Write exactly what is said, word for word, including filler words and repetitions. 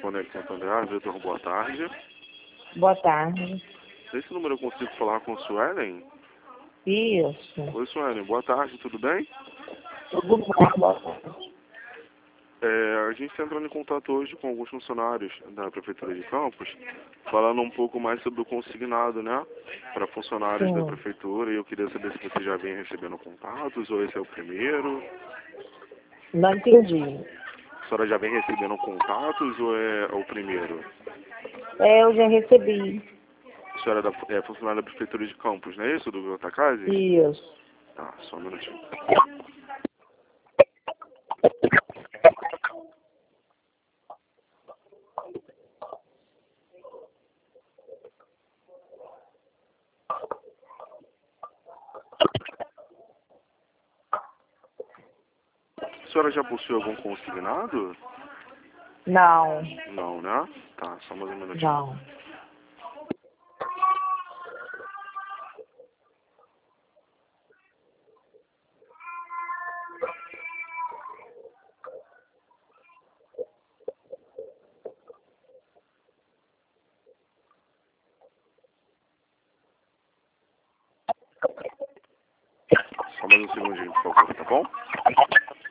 Conect Santander, Vitor, boa tarde. Boa tarde. Nesse número eu consigo falar com a Suelen? Isso. Oi, Suelen, boa tarde, tudo bem? Tudo bom, boa tarde. É, a gente está entrando em contato hoje com alguns funcionários da Prefeitura de Campos, falando um pouco mais sobre o consignado, né? Para funcionários Sim. da Prefeitura, e eu queria saber se você já vem recebendo contatos, ou esse é o primeiro. Não entendi. A senhora já vem recebendo contatos, ou é o primeiro? É, eu já recebi. A senhora é, da, é funcionária da Prefeitura de Campos, não é isso, do Otacase? Isso. Tá, só um minutinho. A senhora já possui algum consignado? Não, Não, né? Tá, só mais um minutinho. não. Só mais um segundinho, por favor, tá bom?